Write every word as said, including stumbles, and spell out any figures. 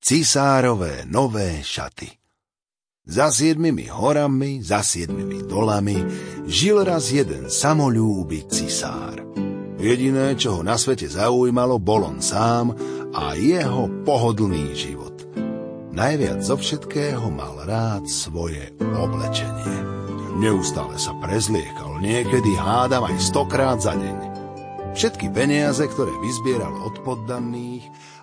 Cisárové nové šaty. Za siedmimi horami, za siedmimi dolami žil raz jeden samoľúby cisár. Jediné, čo ho na svete zaujímalo, bol on sám a jeho pohodlný život. Najviac zo všetkého mal rád svoje oblečenie. Neustále sa prezliekal, niekedy hádam aj stokrát za deň. Všetky peniaze, ktoré vyzbieral od poddaných